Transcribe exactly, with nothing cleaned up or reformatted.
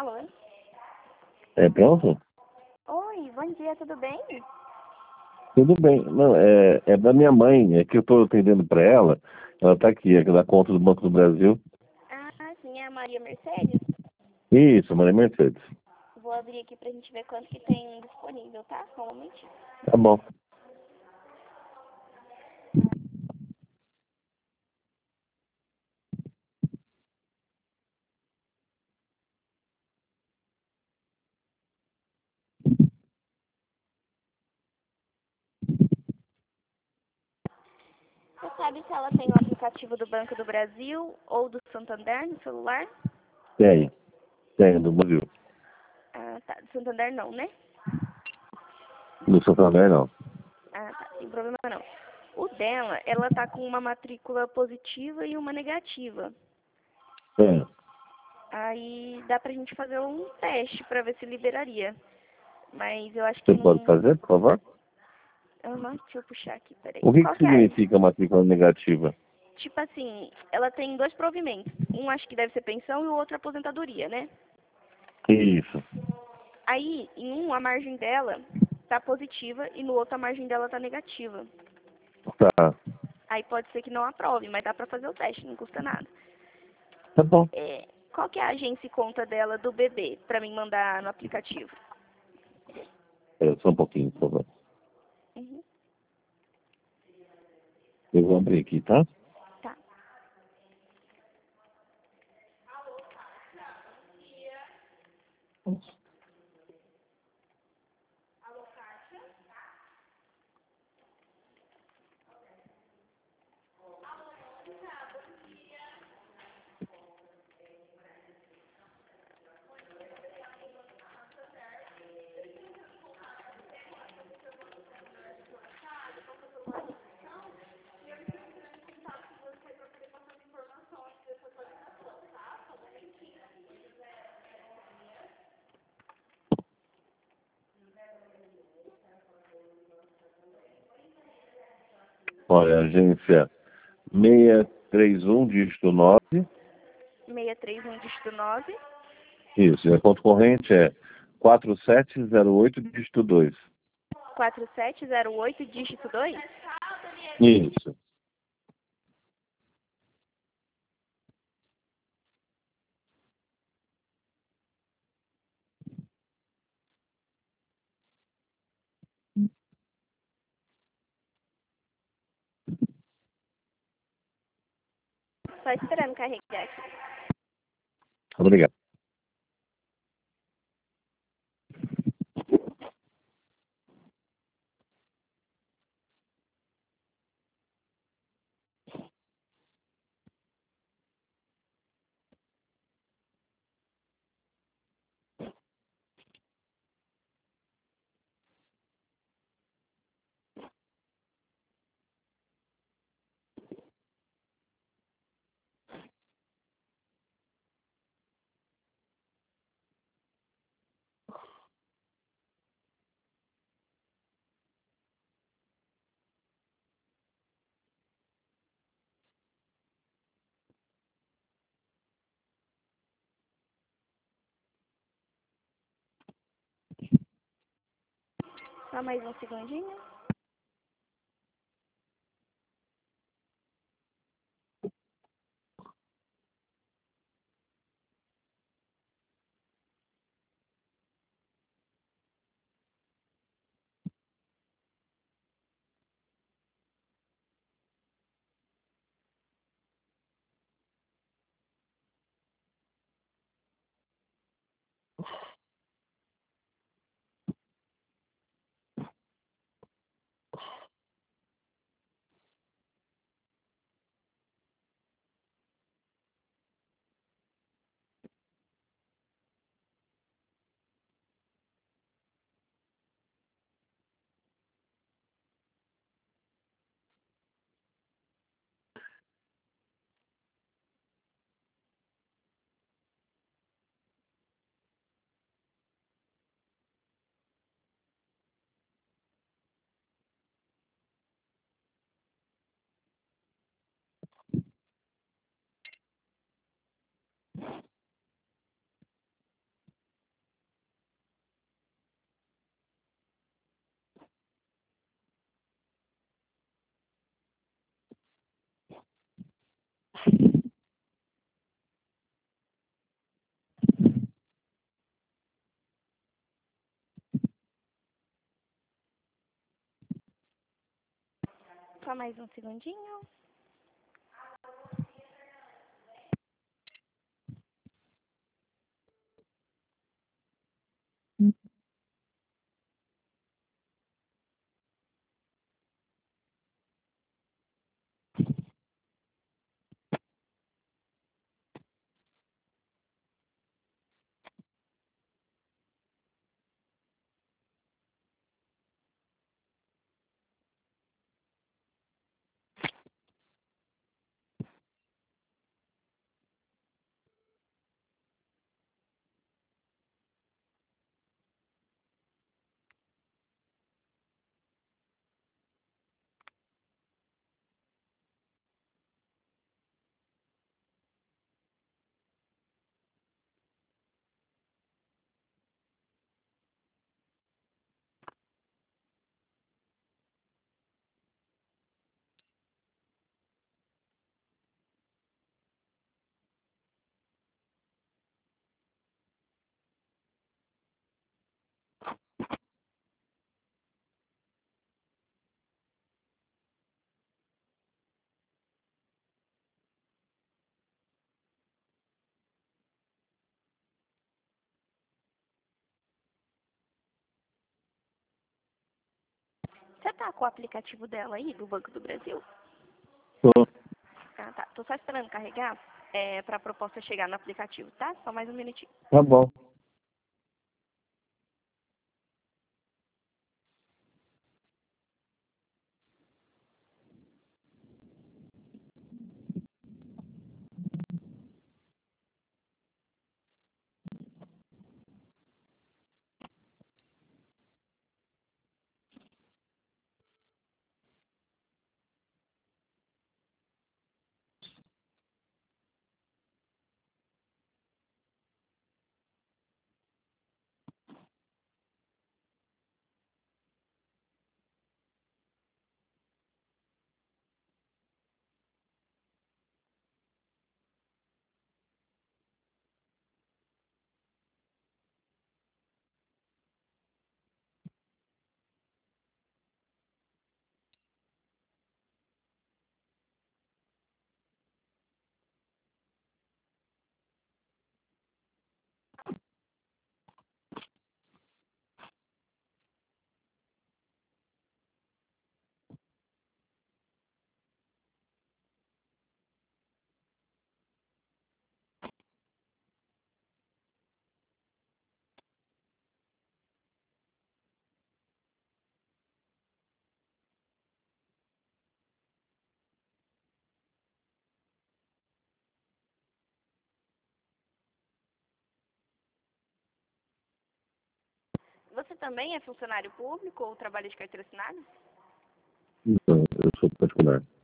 Alô? É pronto? Oi, bom dia, tudo bem? Tudo bem. Não, é, é da minha mãe, é que eu estou atendendo para ela. Ela está aqui, é da conta do Banco do Brasil. Ah, sim, é a Maria Mercedes. Isso, Maria Mercedes. Vou abrir aqui pra gente ver quanto que tem disponível, tá? Só um momentinho. Tá bom. Você sabe se ela tem o aplicativo do Banco do Brasil ou do Santander no celular? Tem, tem, do Brasil. Ah, tá. Do Santander não, né? No Santander, não. Ah, tá. Sem problema não. O dela, ela tá com uma matrícula positiva e uma negativa. É. Aí dá pra gente fazer um teste pra ver se liberaria. Mas eu acho que Você pode não... fazer, por favor? Aham, deixa eu puxar aqui, peraí. O que, Qual que que é? significa matrícula negativa? Tipo assim, ela tem dois provimentos. Um acho que deve ser pensão e o outro aposentadoria, né? Isso. Aí, em um, a margem dela tá positiva e no outro a margem dela tá negativa. Tá. Aí pode ser que não aprove, mas dá pra fazer o teste, não custa nada. Tá bom. É, qual que é a agência e conta dela do bebê pra mim mandar no aplicativo? É, só um pouquinho, por favor. Uhum, Eu vou abrir aqui, tá? tá. Olha, agência seis três um, dígito nove. seis três um dígito nove. Isso, e a conta corrente é quatro sete zero oito, dígito dois. quatro sete zero oito dígito dois. Isso. Só esperando carregar aqui. Obrigado. Só mais um segundinho. Só mais um segundinho. Você tá com o aplicativo dela aí, do Banco do Brasil? Tô. Ah, tá. Tô só esperando carregar é, pra proposta chegar no aplicativo, tá? Só mais um minutinho. Tá bom. Você também é funcionário público ou trabalha de carteira assinada? Então, eu sou particular.